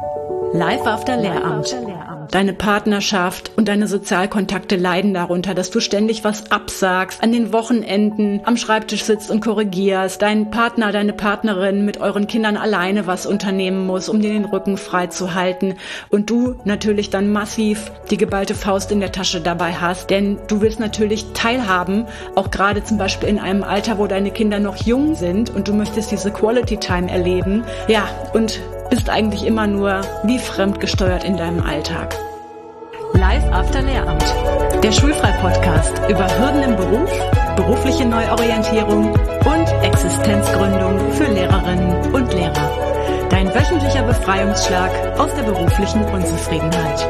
Live after Lehramt. Deine Partnerschaft und deine Sozialkontakte leiden darunter, dass du ständig was absagst, an den Wochenenden am Schreibtisch sitzt und korrigierst, dein Partner, deine Partnerin mit euren Kindern alleine was unternehmen muss, um dir den Rücken frei zu halten und du natürlich dann massiv die geballte Faust in der Tasche dabei hast, denn du willst natürlich teilhaben, auch gerade zum Beispiel in einem Alter, wo deine Kinder noch jung sind und du möchtest diese Quality Time erleben, ja, und bist eigentlich immer nur wie fremdgesteuert in deinem Alltag. Live after Lehramt, der Schulfrei-Podcast über Hürden im Beruf, berufliche Neuorientierung und Existenzgründung für Lehrerinnen und Lehrer. Dein wöchentlicher Befreiungsschlag aus der beruflichen Unzufriedenheit.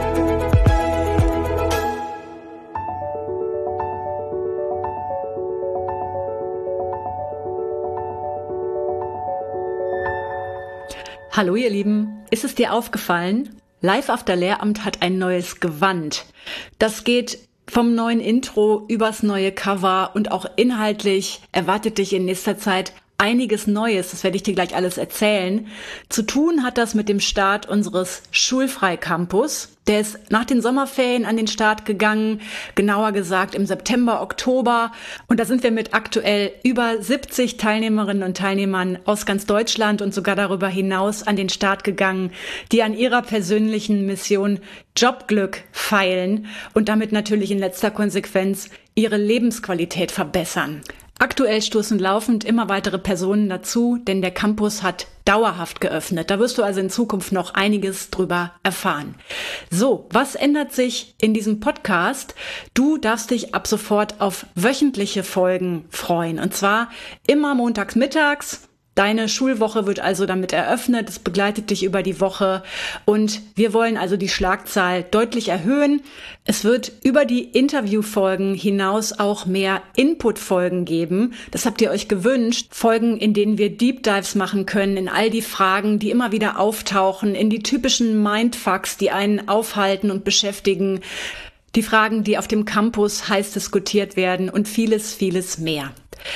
Hallo ihr Lieben, ist es dir aufgefallen? Live after Lehramt hat ein neues Gewand. Das geht vom neuen Intro übers neue Cover und auch inhaltlich erwartet dich in nächster Zeit einiges Neues, das werde ich dir gleich alles erzählen. Zu tun hat das mit dem Start unseres Schulfrei-Campus. Der ist nach den Sommerferien an den Start gegangen, genauer gesagt im September, Oktober. Und da sind wir mit aktuell über 70 Teilnehmerinnen und Teilnehmern aus ganz Deutschland und sogar darüber hinaus an den Start gegangen, die an ihrer persönlichen Mission Jobglück feilen und damit natürlich in letzter Konsequenz ihre Lebensqualität verbessern. Aktuell stoßen laufend immer weitere Personen dazu, denn der Campus hat dauerhaft geöffnet. Da wirst du also in Zukunft noch einiges drüber erfahren. So, was ändert sich in diesem Podcast? Du darfst dich ab sofort auf wöchentliche Folgen freuen. Und zwar immer montags mittags. Deine Schulwoche wird also damit eröffnet, es begleitet dich über die Woche und wir wollen also die Schlagzahl deutlich erhöhen. Es wird über die Interviewfolgen hinaus auch mehr Inputfolgen geben. Das habt ihr euch gewünscht. Folgen, in denen wir Deep Dives machen können in all die Fragen, die immer wieder auftauchen, in die typischen Mindfucks, die einen aufhalten und beschäftigen. Die Fragen, die auf dem Campus heiß diskutiert werden und vieles, vieles mehr.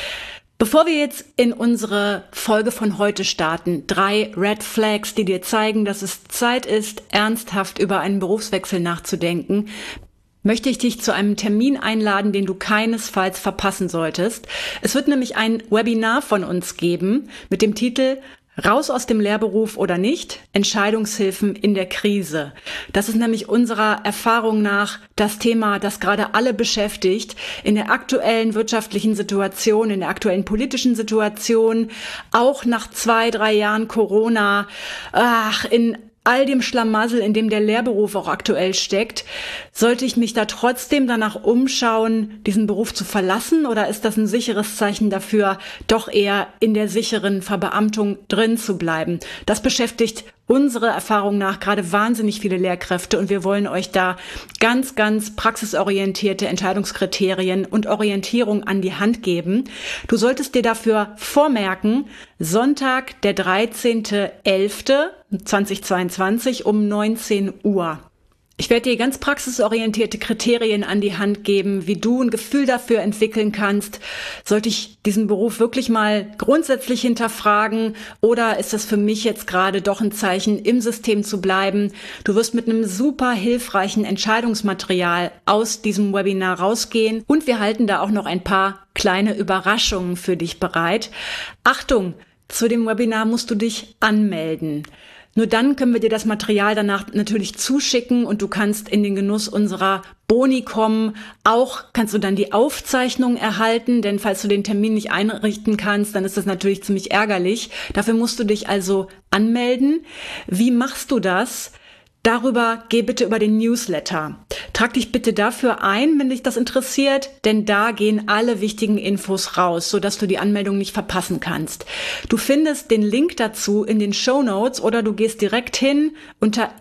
Bevor wir jetzt in unsere Folge von heute starten, 3 Red Flags, die dir zeigen, dass es Zeit ist, ernsthaft über einen Berufswechsel nachzudenken, möchte ich dich zu einem Termin einladen, den du keinesfalls verpassen solltest. Es wird nämlich ein Webinar von uns geben mit dem Titel Raus aus dem Lehrberuf oder nicht? Entscheidungshilfen in der Krise. Das ist nämlich unserer Erfahrung nach das Thema, das gerade alle beschäftigt. In der aktuellen wirtschaftlichen Situation, in der aktuellen politischen Situation, auch nach 2-3 Jahren Corona, in all dem Schlamassel, in dem der Lehrberuf auch aktuell steckt, sollte ich mich da trotzdem danach umschauen, diesen Beruf zu verlassen, oder ist das ein sicheres Zeichen dafür, doch eher in der sicheren Verbeamtung drin zu bleiben? Das beschäftigt unsere Erfahrung nach gerade wahnsinnig viele Lehrkräfte und wir wollen euch da ganz, ganz praxisorientierte Entscheidungskriterien und Orientierung an die Hand geben. Du solltest dir dafür vormerken, Sonntag, der 13.11.2022 um 19 Uhr. Ich werde dir ganz praxisorientierte Kriterien an die Hand geben, wie du ein Gefühl dafür entwickeln kannst. Sollte ich diesen Beruf wirklich mal grundsätzlich hinterfragen oder ist das für mich jetzt gerade doch ein Zeichen, im System zu bleiben? Du wirst mit einem super hilfreichen Entscheidungsmaterial aus diesem Webinar rausgehen und wir halten da auch noch ein paar kleine Überraschungen für dich bereit. Achtung, zu dem Webinar musst du dich anmelden. Nur dann können wir dir das Material danach natürlich zuschicken und du kannst in den Genuss unserer Boni kommen. Auch kannst du dann die Aufzeichnung erhalten, denn falls du den Termin nicht einrichten kannst, dann ist das natürlich ziemlich ärgerlich. Dafür musst du dich also anmelden. Wie machst du das? Darüber geh bitte über den Newsletter. Trag dich bitte dafür ein, wenn dich das interessiert, denn da gehen alle wichtigen Infos raus, sodass du die Anmeldung nicht verpassen kannst. Du findest den Link dazu in den Shownotes oder du gehst direkt hin unter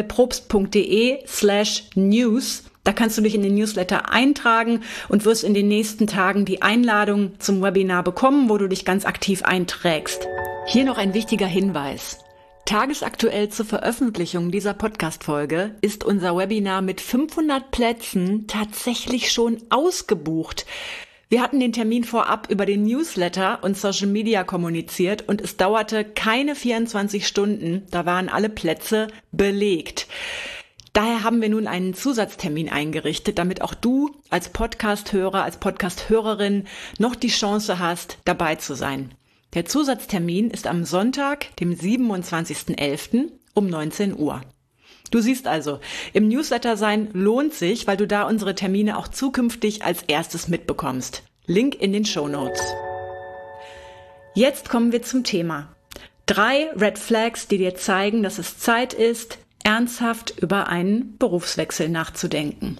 isabelprobst.de/news. Da kannst du dich in den Newsletter eintragen und wirst in den nächsten Tagen die Einladung zum Webinar bekommen, wo du dich ganz aktiv einträgst. Hier noch ein wichtiger Hinweis. Tagesaktuell zur Veröffentlichung dieser Podcast-Folge ist unser Webinar mit 500 Plätzen tatsächlich schon ausgebucht. Wir hatten den Termin vorab über den Newsletter und Social Media kommuniziert und es dauerte keine 24 Stunden, da waren alle Plätze belegt. Daher haben wir nun einen Zusatztermin eingerichtet, damit auch du als Podcast-Hörer, als Podcast-Hörerin noch die Chance hast, dabei zu sein. Der Zusatztermin ist am Sonntag, dem 27.11. um 19 Uhr. Du siehst also, im Newsletter sein lohnt sich, weil du da unsere Termine auch zukünftig als erstes mitbekommst. Link in den Shownotes. Jetzt kommen wir zum Thema. 3 Red Flags, die dir zeigen, dass es Zeit ist, ernsthaft über einen Berufswechsel nachzudenken.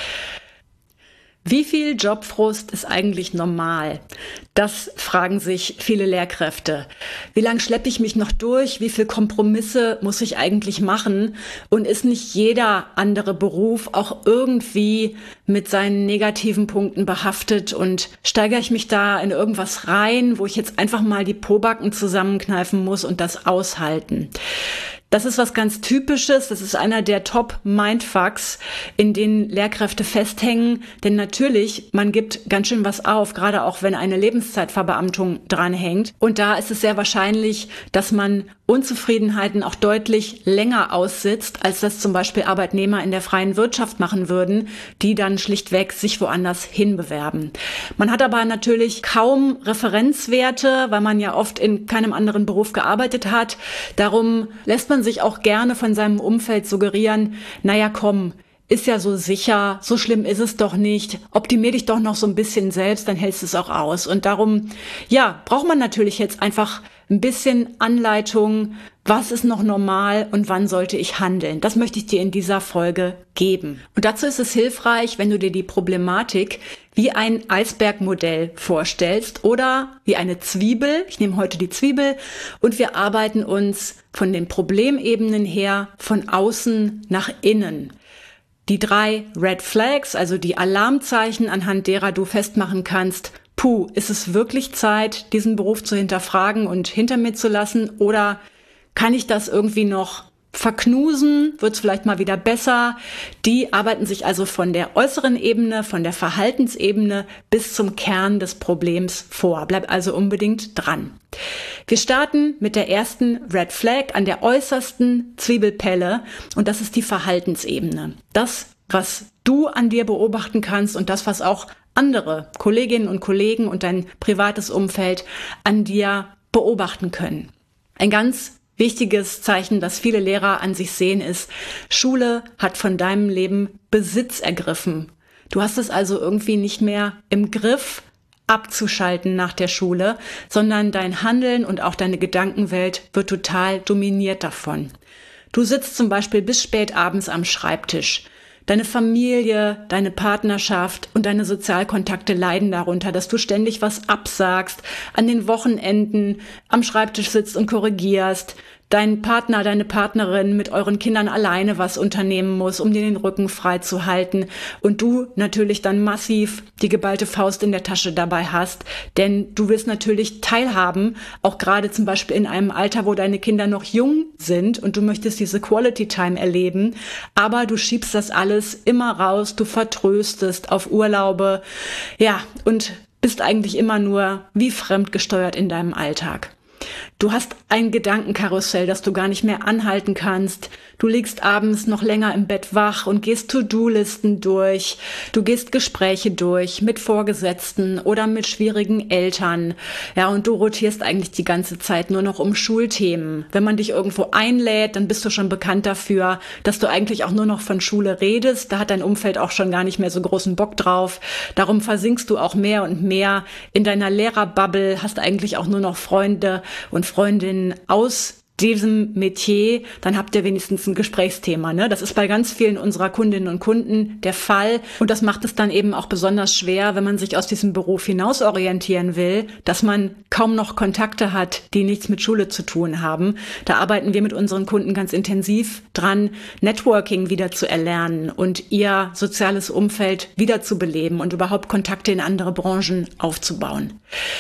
Wie viel Jobfrust ist eigentlich normal? Das fragen sich viele Lehrkräfte. Wie lange schleppe ich mich noch durch? Wie viel Kompromisse muss ich eigentlich machen? Und ist nicht jeder andere Beruf auch irgendwie mit seinen negativen Punkten behaftet? Und steigere ich mich da in irgendwas rein, wo ich jetzt einfach mal die Pobacken zusammenkneifen muss und das aushalten? Das ist was ganz Typisches. Das ist einer der Top-Mindfucks, in denen Lehrkräfte festhängen. Denn natürlich, man gibt ganz schön was auf, gerade auch wenn eine Lebenszeitverbeamtung dranhängt. Und da ist es sehr wahrscheinlich, dass man Unzufriedenheiten auch deutlich länger aussitzt, als das zum Beispiel Arbeitnehmer in der freien Wirtschaft machen würden, die dann schlichtweg sich woanders hinbewerben. Man hat aber natürlich kaum Referenzwerte, weil man ja oft in keinem anderen Beruf gearbeitet hat. Darum lässt man sich auch gerne von seinem Umfeld suggerieren, naja komm, ist ja so sicher, so schlimm ist es doch nicht, optimier dich doch noch so ein bisschen selbst, dann hältst du es auch aus. Und darum, ja, braucht man natürlich jetzt einfach ein bisschen Anleitung, was ist noch normal und wann sollte ich handeln. Das möchte ich dir in dieser Folge geben. Und dazu ist es hilfreich, wenn du dir die Problematik wie ein Eisbergmodell vorstellst oder wie eine Zwiebel. Ich nehme heute die Zwiebel und wir arbeiten uns von den Problemebenen her von außen nach innen. Die 3 Red Flags, also die Alarmzeichen, anhand derer du festmachen kannst, ist es wirklich Zeit, diesen Beruf zu hinterfragen und hinter mir zu lassen? Oder kann ich das irgendwie noch verknusen? Wird es vielleicht mal wieder besser? Die arbeiten sich also von der äußeren Ebene, von der Verhaltensebene bis zum Kern des Problems vor. Bleib also unbedingt dran. Wir starten mit der ersten Red Flag an der äußersten Zwiebelpelle und das ist die Verhaltensebene. Das, was du an dir beobachten kannst und das, was auch andere Kolleginnen und Kollegen und dein privates Umfeld an dir beobachten können. Ein ganz wichtiges Zeichen, das viele Lehrer an sich sehen, ist, Schule hat von deinem Leben Besitz ergriffen. Du hast es also irgendwie nicht mehr im Griff, abzuschalten nach der Schule, sondern dein Handeln und auch deine Gedankenwelt wird total dominiert davon. Du sitzt zum Beispiel bis spät abends am Schreibtisch. Deine Familie, deine Partnerschaft und deine Sozialkontakte leiden darunter, dass du ständig was absagst, an den Wochenenden am Schreibtisch sitzt und korrigierst, dein Partner, deine Partnerin mit euren Kindern alleine was unternehmen muss, um dir den Rücken frei zu halten und du natürlich dann massiv die geballte Faust in der Tasche dabei hast, denn du willst natürlich teilhaben, auch gerade zum Beispiel in einem Alter, wo deine Kinder noch jung sind und du möchtest diese Quality Time erleben, aber du schiebst das alles immer raus, du vertröstest auf Urlaube, ja, und bist eigentlich immer nur wie fremdgesteuert in deinem Alltag. Du hast ein Gedankenkarussell, das du gar nicht mehr anhalten kannst. Du liegst abends noch länger im Bett wach und gehst To-Do-Listen durch. Du gehst Gespräche durch mit Vorgesetzten oder mit schwierigen Eltern. Ja, und du rotierst eigentlich die ganze Zeit nur noch um Schulthemen. Wenn man dich irgendwo einlädt, dann bist du schon bekannt dafür, dass du eigentlich auch nur noch von Schule redest. Da hat dein Umfeld auch schon gar nicht mehr so großen Bock drauf. Darum versinkst du auch mehr und mehr in deiner Lehrerbubble, hast eigentlich auch nur noch Freunde und Freundinnen aus diesem Metier, dann habt ihr wenigstens ein Gesprächsthema, ne? Das ist bei ganz vielen unserer Kundinnen und Kunden der Fall und das macht es dann eben auch besonders schwer, wenn man sich aus diesem Beruf hinaus orientieren will, dass man kaum noch Kontakte hat, die nichts mit Schule zu tun haben. Da arbeiten wir mit unseren Kunden ganz intensiv dran, Networking wieder zu erlernen und ihr soziales Umfeld wieder zu beleben und überhaupt Kontakte in andere Branchen aufzubauen.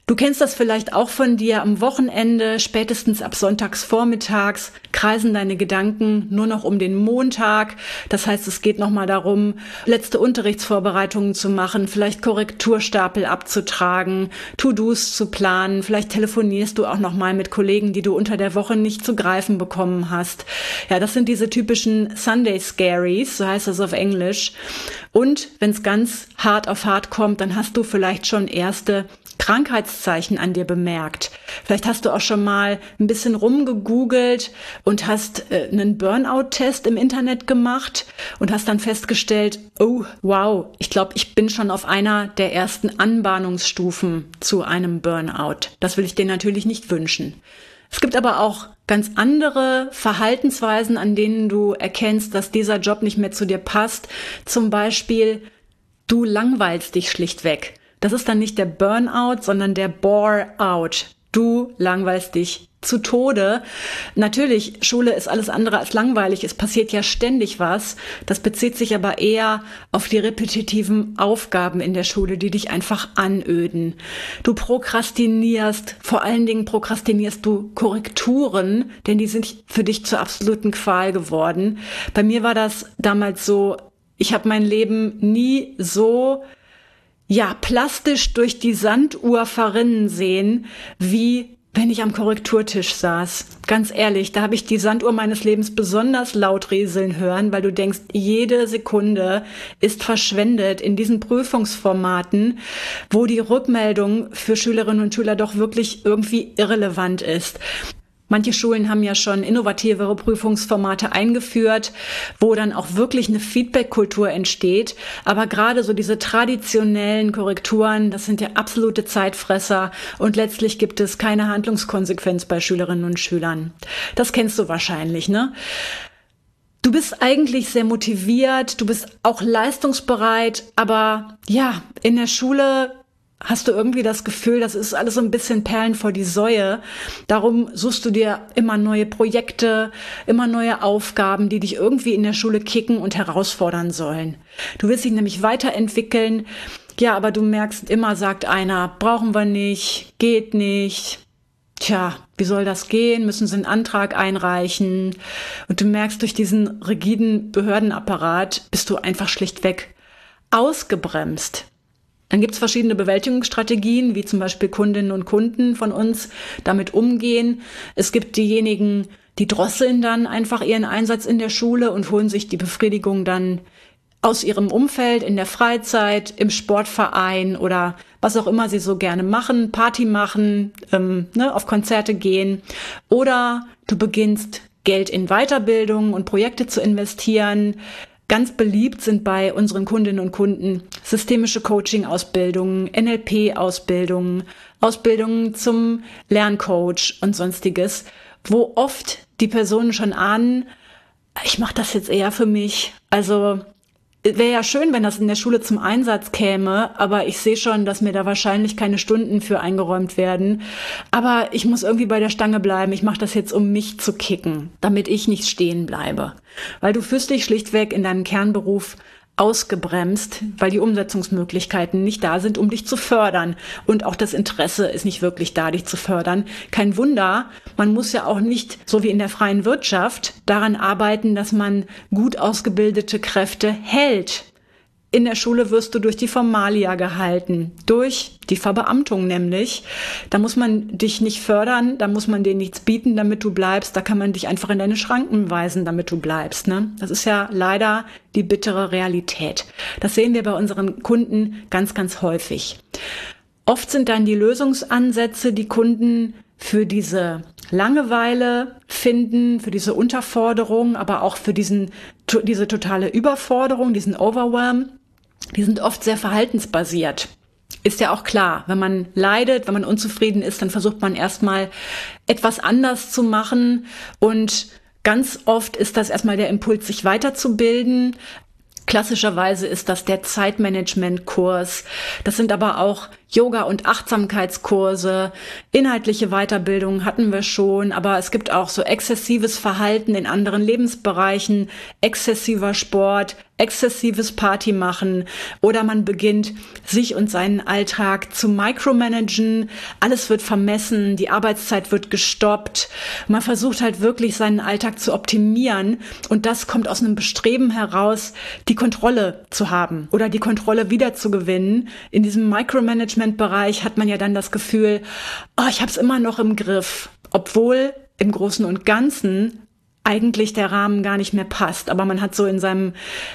Du kennst das vielleicht auch von dir. Am Wochenende, spätestens ab sonntags vormittags, kreisen deine Gedanken nur noch um den Montag. Das heißt, es geht nochmal darum, letzte Unterrichtsvorbereitungen zu machen, vielleicht Korrekturstapel abzutragen, To-Dos zu planen. Vielleicht telefonierst du auch nochmal mit Kollegen, die du unter der Woche nicht zu greifen bekommen hast. Ja, das sind diese typischen Sunday Scaries, so heißt das auf Englisch. Und wenn es ganz hart auf hart kommt, dann hast du vielleicht schon erste Krankheitszeichen an dir bemerkt. Vielleicht hast du auch schon mal ein bisschen rumgegoogelt und hast einen Burnout-Test im Internet gemacht und hast dann festgestellt, oh, wow, ich glaube, ich bin schon auf einer der ersten Anbahnungsstufen zu einem Burnout. Das will ich dir natürlich nicht wünschen. Es gibt aber auch ganz andere Verhaltensweisen, an denen du erkennst, dass dieser Job nicht mehr zu dir passt. Zum Beispiel, du langweilst dich schlichtweg. Das ist dann nicht der Burnout, sondern der Bore-out. Du langweilst dich zu Tode. Natürlich, Schule ist alles andere als langweilig. Es passiert ja ständig was. Das bezieht sich aber eher auf die repetitiven Aufgaben in der Schule, die dich einfach anöden. Du prokrastinierst, vor allen Dingen prokrastinierst du Korrekturen, denn die sind für dich zur absoluten Qual geworden. Bei mir war das damals so, ich habe mein Leben nie so plastisch durch die Sanduhr verrinnen sehen, wie wenn ich am Korrekturtisch saß. Ganz ehrlich, da habe ich die Sanduhr meines Lebens besonders laut rieseln hören, weil du denkst, jede Sekunde ist verschwendet in diesen Prüfungsformaten, wo die Rückmeldung für Schülerinnen und Schüler doch wirklich irgendwie irrelevant ist. Manche Schulen haben ja schon innovativere Prüfungsformate eingeführt, wo dann auch wirklich eine Feedback-Kultur entsteht. Aber gerade so diese traditionellen Korrekturen, das sind ja absolute Zeitfresser und letztlich gibt es keine Handlungskonsequenz bei Schülerinnen und Schülern. Das kennst du wahrscheinlich, ne? Du bist eigentlich sehr motiviert, du bist auch leistungsbereit, aber ja, in der Schule hast du irgendwie das Gefühl, das ist alles so ein bisschen Perlen vor die Säue. Darum suchst du dir immer neue Projekte, immer neue Aufgaben, die dich irgendwie in der Schule kicken und herausfordern sollen. Du willst dich nämlich weiterentwickeln. Ja, aber du merkst immer, sagt einer, brauchen wir nicht, geht nicht. Tja, wie soll das gehen? Müssen sie einen Antrag einreichen? Und du merkst, durch diesen rigiden Behördenapparat bist du einfach schlichtweg ausgebremst. Dann gibt es verschiedene Bewältigungsstrategien, wie zum Beispiel Kundinnen und Kunden von uns damit umgehen. Es gibt diejenigen, die drosseln dann einfach ihren Einsatz in der Schule und holen sich die Befriedigung dann aus ihrem Umfeld, in der Freizeit, im Sportverein oder was auch immer sie so gerne machen, Party machen, auf Konzerte gehen. Oder du beginnst Geld in Weiterbildung und Projekte zu investieren. Ganz beliebt sind bei unseren Kundinnen und Kunden systemische Coaching-Ausbildungen, NLP-Ausbildungen, Ausbildungen zum Lerncoach und Sonstiges, wo oft die Personen schon ahnen, ich mache das jetzt eher für mich. Also wäre ja schön, wenn das in der Schule zum Einsatz käme, aber ich sehe schon, dass mir da wahrscheinlich keine Stunden für eingeräumt werden. Aber ich muss irgendwie bei der Stange bleiben. Ich mache das jetzt, um mich zu kicken, damit ich nicht stehen bleibe. Weil du fühlst dich schlichtweg in deinem Kernberuf ausgebremst, weil die Umsetzungsmöglichkeiten nicht da sind, um dich zu fördern. Und auch das Interesse ist nicht wirklich da, dich zu fördern. Kein Wunder, man muss ja auch nicht, so wie in der freien Wirtschaft, daran arbeiten, dass man gut ausgebildete Kräfte hält. In der Schule wirst du durch die Formalia gehalten, durch die Verbeamtung nämlich. Da muss man dich nicht fördern, da muss man dir nichts bieten, damit du bleibst. Da kann man dich einfach in deine Schranken weisen, damit du bleibst. Ne? Das ist ja leider die bittere Realität. Das sehen wir bei unseren Kunden ganz, ganz häufig. Oft sind dann die Lösungsansätze, die Kunden für diese Langeweile finden, für diese Unterforderung, aber auch für diese totale Überforderung, diesen Overwhelm, die sind oft sehr verhaltensbasiert. Ist ja auch klar, wenn man leidet, wenn man unzufrieden ist, dann versucht man erstmal etwas anders zu machen und ganz oft ist das erstmal der Impuls, sich weiterzubilden. Klassischerweise ist das der Zeitmanagement-Kurs. Das sind aber auch Yoga- und Achtsamkeitskurse, inhaltliche Weiterbildung hatten wir schon, aber es gibt auch so exzessives Verhalten in anderen Lebensbereichen, exzessiver Sport, exzessives Party machen oder man beginnt, sich und seinen Alltag zu micromanagen. Alles wird vermessen, die Arbeitszeit wird gestoppt. Man versucht halt wirklich seinen Alltag zu optimieren und das kommt aus einem Bestreben heraus, die Kontrolle zu haben oder die Kontrolle wiederzugewinnen. In diesem Micromanagement-Bereich hat man ja dann das Gefühl, oh, ich habe es immer noch im Griff, obwohl im Großen und Ganzen eigentlich der Rahmen gar nicht mehr passt. Aber man hat so in seinem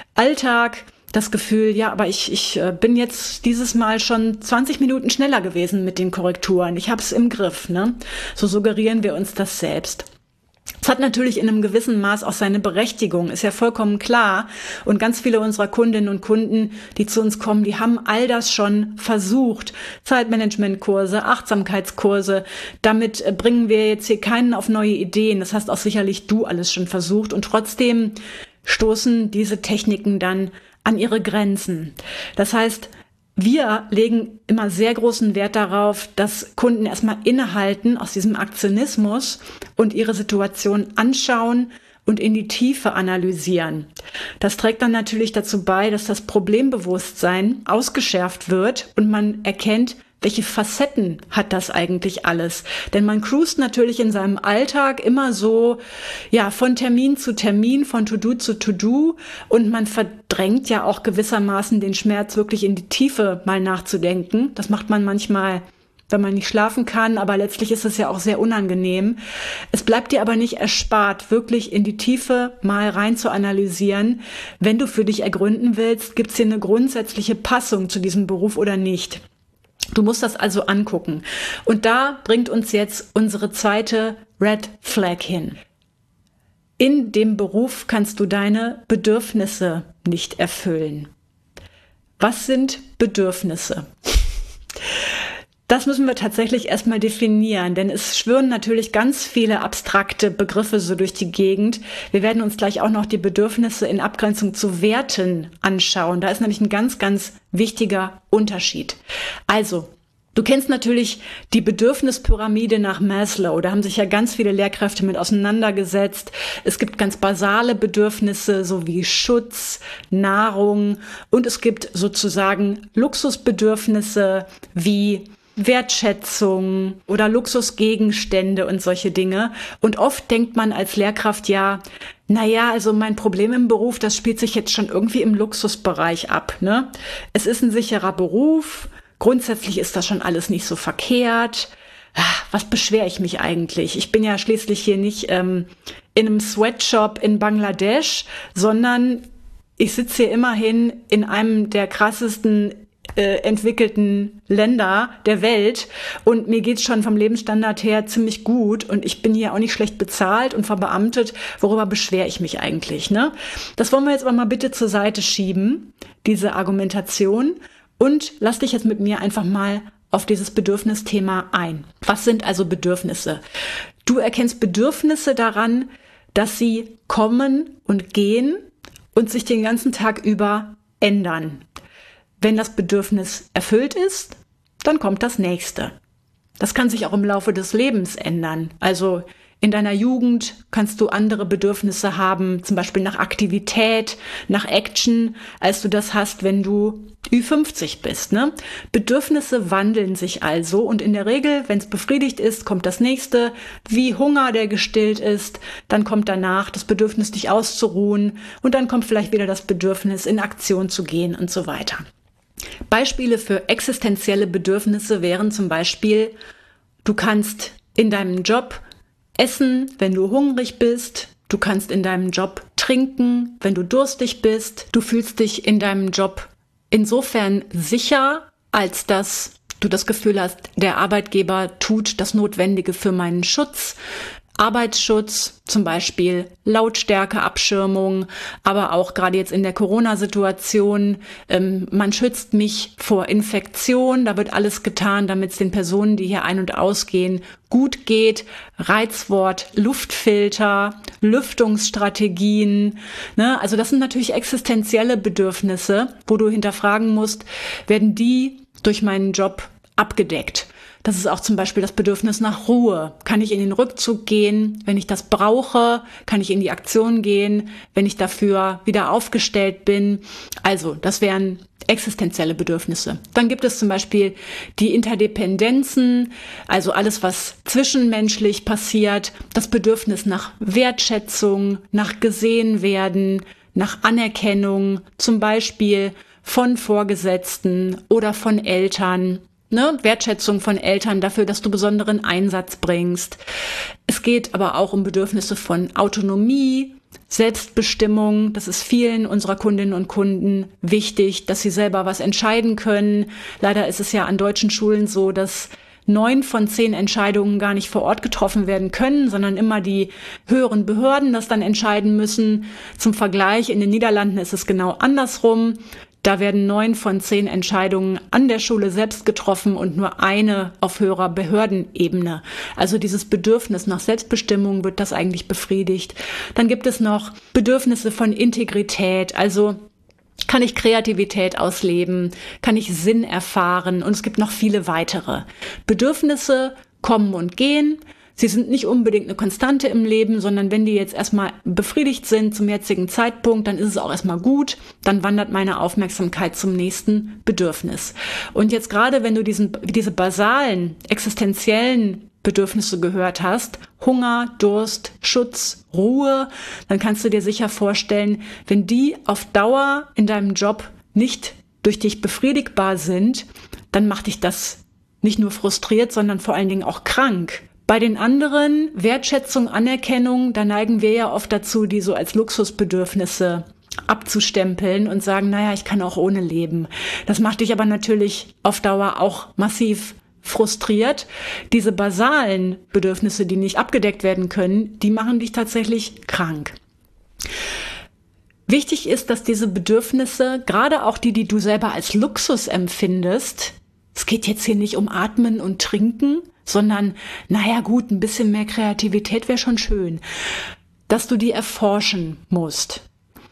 Alltag das Gefühl, ja, aber ich bin jetzt dieses Mal schon 20 Minuten schneller gewesen mit den Korrekturen. Ich habe es im Griff, ne? So suggerieren wir uns das selbst. Es hat natürlich in einem gewissen Maß auch seine Berechtigung, ist ja vollkommen klar. Und ganz viele unserer Kundinnen und Kunden, die zu uns kommen, die haben all das schon versucht. Zeitmanagementkurse, Achtsamkeitskurse. Damit bringen wir jetzt hier keinen auf neue Ideen. Das hast auch sicherlich du alles schon versucht. Und trotzdem stoßen diese Techniken dann an ihre Grenzen. Das heißt, wir legen immer sehr großen Wert darauf, dass Kunden erstmal innehalten aus diesem Aktionismus und ihre Situation anschauen und in die Tiefe analysieren. Das trägt dann natürlich dazu bei, dass das Problembewusstsein ausgeschärft wird und man erkennt, welche Facetten hat das eigentlich alles? Denn man cruist natürlich in seinem Alltag immer so, ja, von Termin zu Termin, von To-Do zu To-Do und man verdrängt ja auch gewissermaßen den Schmerz, wirklich in die Tiefe mal nachzudenken. Das macht man manchmal, wenn man nicht schlafen kann, aber letztlich ist es ja auch sehr unangenehm. Es bleibt dir aber nicht erspart, wirklich in die Tiefe mal rein zu analysieren. Wenn du für dich ergründen willst, gibt es hier eine grundsätzliche Passung zu diesem Beruf oder nicht. Du musst das also angucken. Und da bringt uns jetzt unsere zweite Red Flag hin. In dem Beruf kannst du deine Bedürfnisse nicht erfüllen. Was sind Bedürfnisse? Das müssen wir tatsächlich erstmal definieren, denn es schwirren natürlich ganz viele abstrakte Begriffe so durch die Gegend. Wir werden uns gleich auch noch die Bedürfnisse in Abgrenzung zu Werten anschauen. Da ist nämlich ein ganz, ganz wichtiger Unterschied. Also, du kennst natürlich die Bedürfnispyramide nach Maslow. Da haben sich ja ganz viele Lehrkräfte mit auseinandergesetzt. Es gibt ganz basale Bedürfnisse, so wie Schutz, Nahrung und es gibt sozusagen Luxusbedürfnisse wie Wertschätzung oder Luxusgegenstände und solche Dinge. Und oft denkt man als Lehrkraft ja, naja, also mein Problem im Beruf, das spielt sich jetzt schon irgendwie im Luxusbereich ab, ne? Es ist ein sicherer Beruf. Grundsätzlich ist das schon alles nicht so verkehrt. Was beschwere ich mich eigentlich? Ich bin ja schließlich hier nicht in einem Sweatshop in Bangladesch, sondern ich sitze hier immerhin in einem der krassesten entwickelten Länder der Welt und mir geht's schon vom Lebensstandard her ziemlich gut und ich bin hier auch nicht schlecht bezahlt und verbeamtet. Worüber beschwere ich mich eigentlich, ne? Das wollen wir jetzt aber mal bitte zur Seite schieben, diese Argumentation, und lass dich jetzt mit mir einfach mal auf dieses Bedürfnisthema ein. Was sind also Bedürfnisse? Du erkennst Bedürfnisse daran, dass sie kommen und gehen und sich den ganzen Tag über ändern. Wenn das Bedürfnis erfüllt ist, dann kommt das nächste. Das kann sich auch im Laufe des Lebens ändern. Also in deiner Jugend kannst du andere Bedürfnisse haben, zum Beispiel nach Aktivität, nach Action, als du das hast, wenn du Ü50 bist, ne? Bedürfnisse wandeln sich also und in der Regel, wenn es befriedigt ist, kommt das nächste, wie Hunger, der gestillt ist, dann kommt danach das Bedürfnis, dich auszuruhen und dann kommt vielleicht wieder das Bedürfnis, in Aktion zu gehen und so weiter. Beispiele für existenzielle Bedürfnisse wären zum Beispiel, du kannst in deinem Job essen, wenn du hungrig bist. Du kannst in deinem Job trinken, wenn du durstig bist. Du fühlst dich in deinem Job insofern sicher, als dass du das Gefühl hast, der Arbeitgeber tut das Notwendige für meinen Schutz. Arbeitsschutz, zum Beispiel Lautstärkeabschirmung, aber auch gerade jetzt in der Corona-Situation, man schützt mich vor Infektion, da wird alles getan, damit es den Personen, die hier ein- und ausgehen, gut geht. Reizwort, Luftfilter, Lüftungsstrategien, ne? Also das sind natürlich existenzielle Bedürfnisse, wo du hinterfragen musst, werden die durch meinen Job abgedeckt. Das ist auch zum Beispiel das Bedürfnis nach Ruhe. Kann ich in den Rückzug gehen, wenn ich das brauche? Kann ich in die Aktion gehen, wenn ich dafür wieder aufgestellt bin? Also, das wären existenzielle Bedürfnisse. Dann gibt es zum Beispiel die Interdependenzen, also alles, was zwischenmenschlich passiert, das Bedürfnis nach Wertschätzung, nach gesehen werden, nach Anerkennung, zum Beispiel von Vorgesetzten oder von Eltern. Wertschätzung von Eltern dafür, dass du besonderen Einsatz bringst. Es geht aber auch um Bedürfnisse von Autonomie, Selbstbestimmung. Das ist vielen unserer Kundinnen und Kunden wichtig, dass sie selber was entscheiden können. Leider ist es ja an deutschen Schulen so, dass 9 von 10 Entscheidungen gar nicht vor Ort getroffen werden können, sondern immer die höheren Behörden das dann entscheiden müssen. Zum Vergleich, in den Niederlanden ist es genau andersrum. Da werden 9 von 10 Entscheidungen an der Schule selbst getroffen und nur eine auf höherer Behördenebene. Also dieses Bedürfnis nach Selbstbestimmung wird das eigentlich befriedigt. Dann gibt es noch Bedürfnisse von Integrität, also kann ich Kreativität ausleben, kann ich Sinn erfahren und es gibt noch viele weitere. Bedürfnisse kommen und gehen. Sie sind nicht unbedingt eine Konstante im Leben, sondern wenn die jetzt erstmal befriedigt sind zum jetzigen Zeitpunkt, dann ist es auch erstmal gut. Dann wandert meine Aufmerksamkeit zum nächsten Bedürfnis. Und jetzt gerade, wenn du diese basalen, existenziellen Bedürfnisse gehört hast, Hunger, Durst, Schutz, Ruhe, dann kannst du dir sicher vorstellen, wenn die auf Dauer in deinem Job nicht durch dich befriedigbar sind, dann macht dich das nicht nur frustriert, sondern vor allen Dingen auch krank. Bei den anderen, Wertschätzung, Anerkennung, da neigen wir ja oft dazu, die so als Luxusbedürfnisse abzustempeln und sagen, naja, ich kann auch ohne leben. Das macht dich aber natürlich auf Dauer auch massiv frustriert. Diese basalen Bedürfnisse, die nicht abgedeckt werden können, die machen dich tatsächlich krank. Wichtig ist, dass diese Bedürfnisse, gerade auch die du selber als Luxus empfindest, es geht jetzt hier nicht um Atmen und Trinken, sondern, naja gut, ein bisschen mehr Kreativität wäre schon schön, dass du die erforschen musst.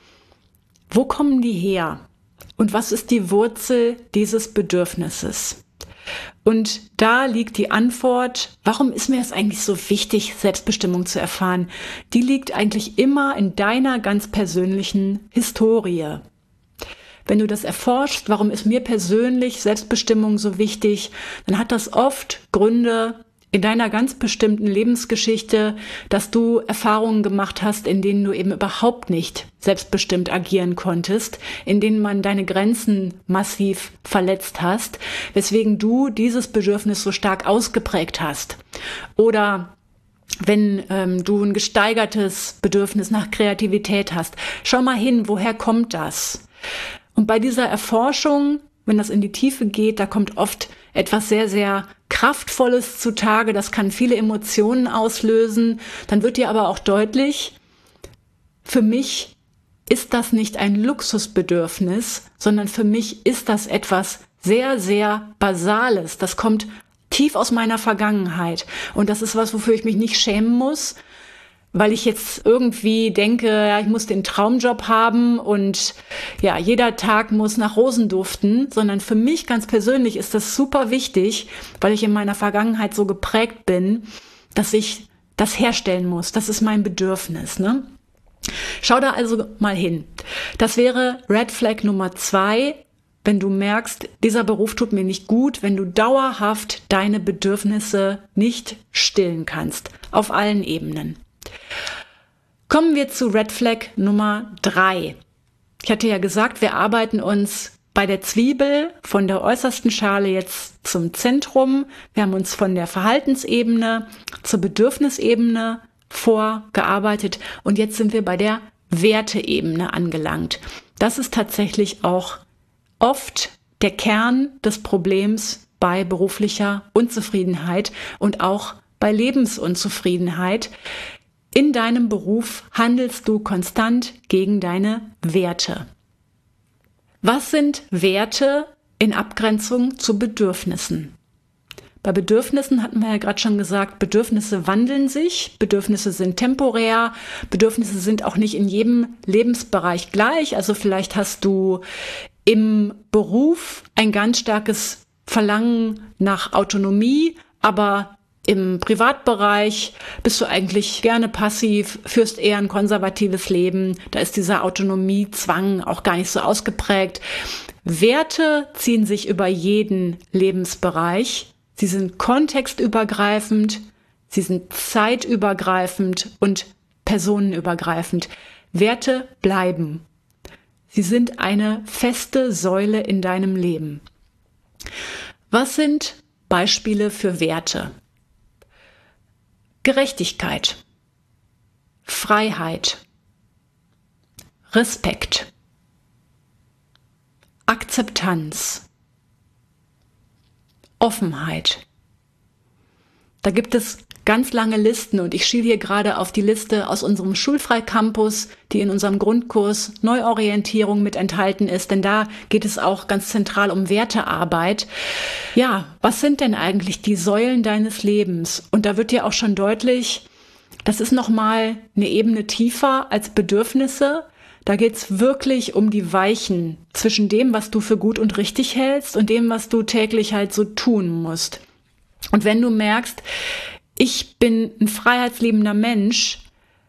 Wo kommen die her? Und was ist die Wurzel dieses Bedürfnisses? Und da liegt die Antwort, warum ist mir es eigentlich so wichtig, Selbstbestimmung zu erfahren? Die liegt eigentlich immer in deiner ganz persönlichen Historie. Wenn du das erforschst, warum ist mir persönlich Selbstbestimmung so wichtig, dann hat das oft Gründe in deiner ganz bestimmten Lebensgeschichte, dass du Erfahrungen gemacht hast, in denen du eben überhaupt nicht selbstbestimmt agieren konntest, in denen man deine Grenzen massiv verletzt hast, weswegen du dieses Bedürfnis so stark ausgeprägt hast. Oder wenn du ein gesteigertes Bedürfnis nach Kreativität hast, schau mal hin, woher kommt das? Und bei dieser Erforschung, wenn das in die Tiefe geht, da kommt oft etwas sehr, sehr Kraftvolles zutage. Das kann viele Emotionen auslösen. Dann wird dir aber auch deutlich, für mich ist das nicht ein Luxusbedürfnis, sondern für mich ist das etwas sehr, sehr Basales. Das kommt tief aus meiner Vergangenheit. Und das ist was, wofür ich mich nicht schämen muss, weil ich jetzt irgendwie denke, ja, ich muss den Traumjob haben und ja, jeder Tag muss nach Rosen duften, sondern für mich ganz persönlich ist das super wichtig, weil ich in meiner Vergangenheit so geprägt bin, dass ich das herstellen muss. Das ist mein Bedürfnis, ne? Schau da also mal hin. Das wäre Red Flag Nummer 2, wenn du merkst, dieser Beruf tut mir nicht gut, wenn du dauerhaft deine Bedürfnisse nicht stillen kannst, auf allen Ebenen. Kommen wir zu Red Flag Nummer 3. Ich hatte ja gesagt, wir arbeiten uns bei der Zwiebel von der äußersten Schale jetzt zum Zentrum. Wir haben uns von der Verhaltensebene zur Bedürfnisebene vorgearbeitet und jetzt sind wir bei der Werteebene angelangt. Das ist tatsächlich auch oft der Kern des Problems bei beruflicher Unzufriedenheit und auch bei Lebensunzufriedenheit. In deinem Beruf handelst du konstant gegen deine Werte. Was sind Werte in Abgrenzung zu Bedürfnissen? Bei Bedürfnissen hatten wir ja gerade schon gesagt, Bedürfnisse wandeln sich, Bedürfnisse sind temporär, Bedürfnisse sind auch nicht in jedem Lebensbereich gleich. Also vielleicht hast du im Beruf ein ganz starkes Verlangen nach Autonomie, aber im Privatbereich bist du eigentlich gerne passiv, führst eher ein konservatives Leben. Da ist dieser Autonomiezwang auch gar nicht so ausgeprägt. Werte ziehen sich über jeden Lebensbereich. Sie sind kontextübergreifend, sie sind zeitübergreifend und personenübergreifend. Werte bleiben. Sie sind eine feste Säule in deinem Leben. Was sind Beispiele für Werte? Gerechtigkeit, Freiheit, Respekt, Akzeptanz, Offenheit. Da gibt es ganz lange Listen und ich schiele hier gerade auf die Liste aus unserem Schulfrei-Campus, die in unserem Grundkurs Neuorientierung mit enthalten ist, denn da geht es auch ganz zentral um Wertearbeit. Ja, was sind denn eigentlich die Säulen deines Lebens? Und da wird dir auch schon deutlich, das ist nochmal eine Ebene tiefer als Bedürfnisse. Da geht's wirklich um die Weichen zwischen dem, was du für gut und richtig hältst und dem, was du täglich halt so tun musst. Und wenn du merkst, ich bin ein freiheitsliebender Mensch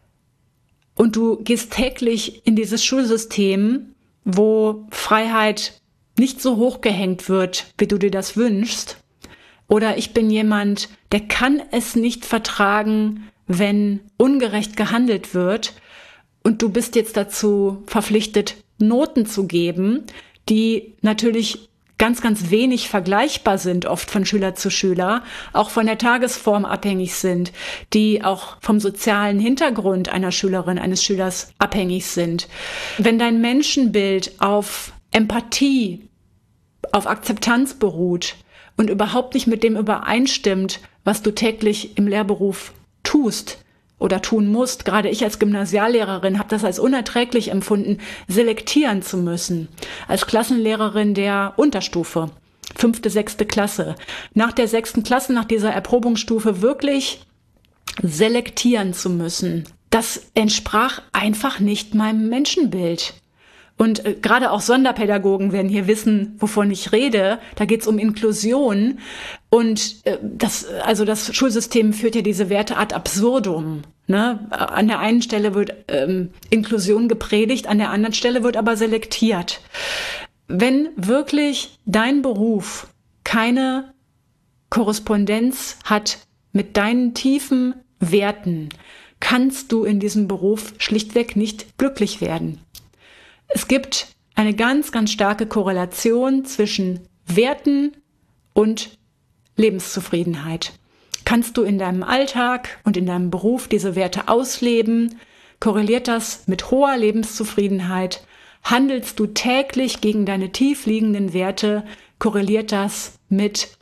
und du gehst täglich in dieses Schulsystem, wo Freiheit nicht so hoch gehängt wird, wie du dir das wünschst, oder ich bin jemand, der kann es nicht vertragen, wenn ungerecht gehandelt wird und du bist jetzt dazu verpflichtet, Noten zu geben, die natürlich ganz, ganz wenig vergleichbar sind, oft von Schüler zu Schüler, auch von der Tagesform abhängig sind, die auch vom sozialen Hintergrund einer Schülerin, eines Schülers abhängig sind. Wenn dein Menschenbild auf Empathie, auf Akzeptanz beruht und überhaupt nicht mit dem übereinstimmt, was du täglich im Lehrberuf tust, oder tun musst, gerade ich als Gymnasiallehrerin habe das als unerträglich empfunden, selektieren zu müssen. Als Klassenlehrerin der Unterstufe, 5., 6. Klasse. Nach der 6. Klasse, nach dieser Erprobungsstufe wirklich selektieren zu müssen. Das entsprach einfach nicht meinem Menschenbild. Und gerade auch Sonderpädagogen werden hier wissen, wovon ich rede. Da geht es um Inklusion. Und das Schulsystem führt ja diese Werte ad absurdum. Ne? An der einen Stelle wird Inklusion gepredigt, an der anderen Stelle wird aber selektiert. Wenn wirklich dein Beruf keine Korrespondenz hat mit deinen tiefen Werten, kannst du in diesem Beruf schlichtweg nicht glücklich werden. Es gibt eine ganz, ganz starke Korrelation zwischen Werten und Lebenszufriedenheit. Kannst du in deinem Alltag und in deinem Beruf diese Werte ausleben? Korreliert das mit hoher Lebenszufriedenheit? Handelst du täglich gegen deine tief liegenden Werte? Korreliert das mit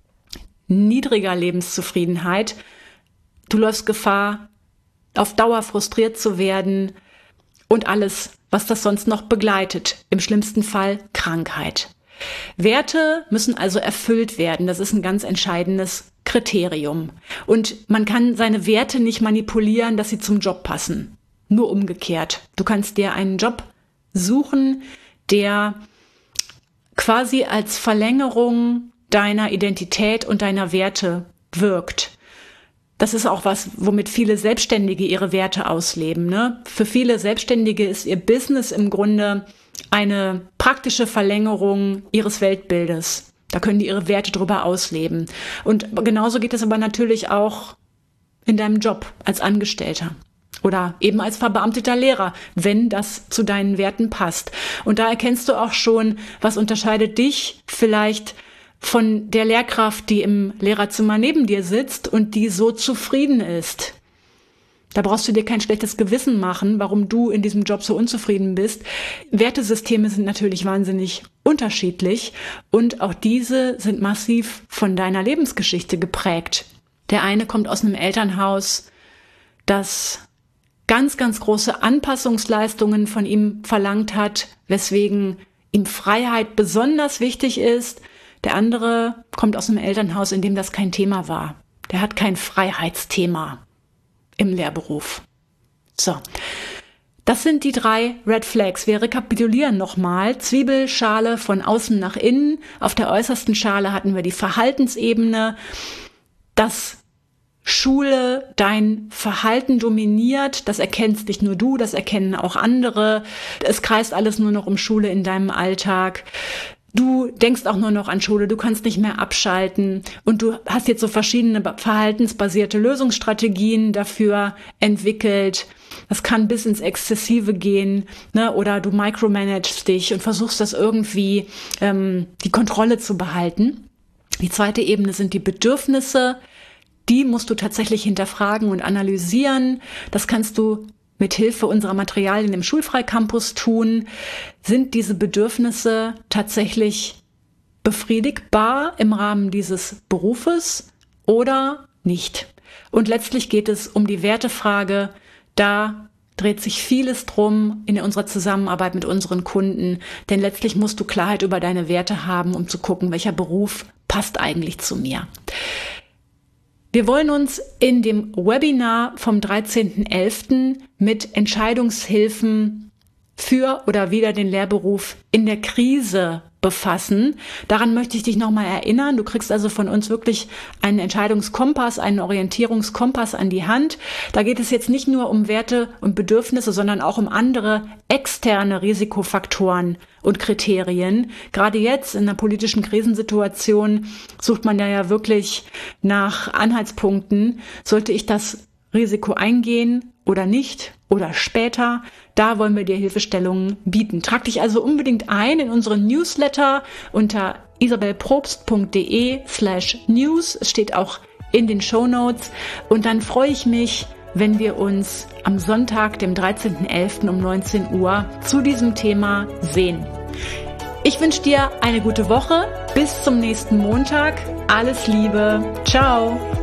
niedriger Lebenszufriedenheit? Du läufst Gefahr, auf Dauer frustriert zu werden und alles, was das sonst noch begleitet. Im schlimmsten Fall Krankheit. Werte müssen also erfüllt werden. Das ist ein ganz entscheidendes Kriterium. Und man kann seine Werte nicht manipulieren, dass sie zum Job passen. Nur umgekehrt. Du kannst dir einen Job suchen, der quasi als Verlängerung deiner Identität und deiner Werte wirkt. Das ist auch was, womit viele Selbstständige ihre Werte ausleben, ne? Für viele Selbstständige ist ihr Business im Grunde eine praktische Verlängerung ihres Weltbildes. Da können die ihre Werte drüber ausleben. Und genauso geht es aber natürlich auch in deinem Job als Angestellter oder eben als verbeamteter Lehrer, wenn das zu deinen Werten passt. Und da erkennst du auch schon, was unterscheidet dich vielleicht von der Lehrkraft, die im Lehrerzimmer neben dir sitzt und die so zufrieden ist. Da brauchst du dir kein schlechtes Gewissen machen, warum du in diesem Job so unzufrieden bist. Wertesysteme sind natürlich wahnsinnig unterschiedlich und auch diese sind massiv von deiner Lebensgeschichte geprägt. Der eine kommt aus einem Elternhaus, das ganz, ganz große Anpassungsleistungen von ihm verlangt hat, weswegen ihm Freiheit besonders wichtig ist. Der andere kommt aus einem Elternhaus, in dem das kein Thema war. Der hat kein Freiheitsthema im Lehrberuf. So. Das sind die 3 Red Flags. Wir rekapitulieren nochmal. Zwiebelschale von außen nach innen. Auf der äußersten Schale hatten wir die Verhaltensebene, dass Schule dein Verhalten dominiert. Das erkennst nicht nur du, das erkennen auch andere. Es kreist alles nur noch um Schule in deinem Alltag. Du denkst auch nur noch an Schule, du kannst nicht mehr abschalten und du hast jetzt so verschiedene verhaltensbasierte Lösungsstrategien dafür entwickelt. Das kann bis ins Exzessive gehen, ne? Oder du micromanagst dich und versuchst das irgendwie die Kontrolle zu behalten. Die zweite Ebene sind die Bedürfnisse. Die musst du tatsächlich hinterfragen und analysieren. Das kannst du mit Hilfe unserer Materialien im Schulfreicampus tun. Sind diese Bedürfnisse tatsächlich befriedigbar im Rahmen dieses Berufes oder nicht? Und letztlich geht es um die Wertefrage. Da dreht sich vieles drum in unserer Zusammenarbeit mit unseren Kunden. Denn letztlich musst du Klarheit über deine Werte haben, um zu gucken, welcher Beruf passt eigentlich zu mir. Wir wollen uns in dem Webinar vom 13.11. mit Entscheidungshilfen für oder wider den Lehrberuf in der Krise befassen. Daran möchte ich dich nochmal erinnern. Du kriegst also von uns wirklich einen Entscheidungskompass, einen Orientierungskompass an die Hand. Da geht es jetzt nicht nur um Werte und Bedürfnisse, sondern auch um andere externe Risikofaktoren und Kriterien. Gerade jetzt in einer politischen Krisensituation sucht man ja wirklich nach Anhaltspunkten. Sollte ich das Risiko eingehen oder nicht oder später? Da wollen wir dir Hilfestellungen bieten. Trag dich also unbedingt ein in unseren Newsletter unter isabelprobst.de/news. Es steht auch in den Shownotes. Und dann freue ich mich, wenn wir uns am Sonntag, dem 13.11. um 19 Uhr zu diesem Thema sehen. Ich wünsche dir eine gute Woche. Bis zum nächsten Montag. Alles Liebe. Ciao.